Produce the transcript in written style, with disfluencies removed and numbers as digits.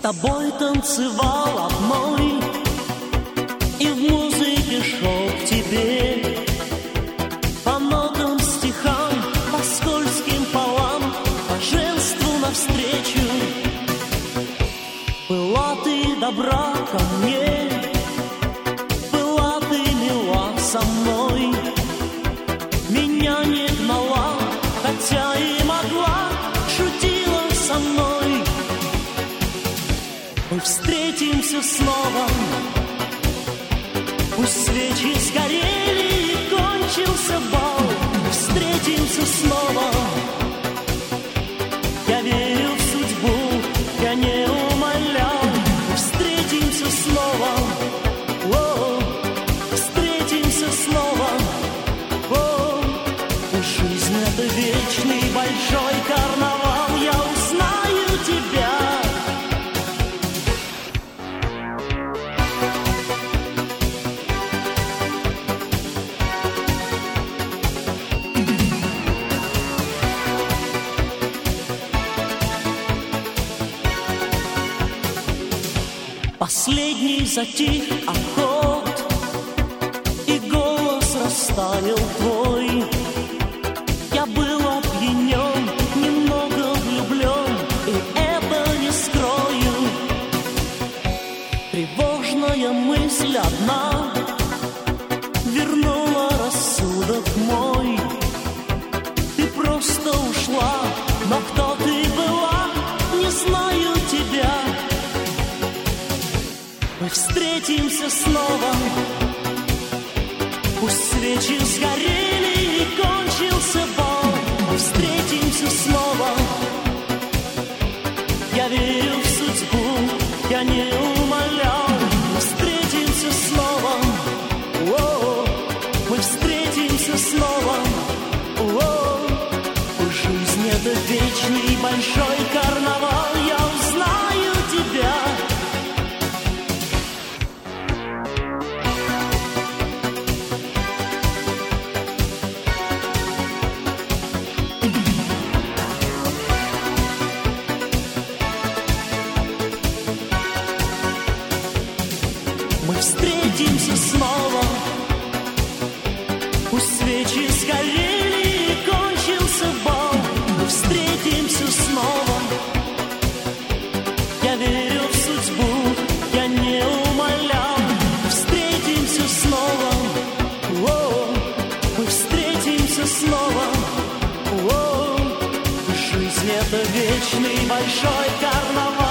тобой танцевал одной, и в музыке шел к тебе. По нотам, стихам, по скользким полам, по женству навстречу. Была ты добра ко мне, была ты мила со мной. Меня не гнала, хотя и могла, шутила со мной. Мы встретимся снова, пусть свечи сгорели и кончился бал. Мы встретимся снова, я верю в судьбу, я не умолял. Мы встретимся снова, о, встретимся снова, о. Жизнь — это вечный большой карнавал, я узнаю тебя. Последний затих аккорд, и голос растаял твой. Я был опьянен, немного влюблен, и это не скрою. Тревожная мысль одна вернула рассудок мой. Ты просто ушла, но кто ты была, не знаю тебя. Мы встретимся снова, пусть свечи сгорели и кончился бал. Мы встретимся снова, я верю в судьбу, я не умолял. Мы встретимся снова, о, мы встретимся снова, о. Жизнь — это вечный большой карнавал, я узнаю тебя. Мы встретимся снова, пусть свечи сгорели и кончился бал. Мы встретимся снова, я верю в судьбу, я не умолял. Мы встретимся снова, о, мы встретимся снова, о. Жизнь — это вечный большой карнавал.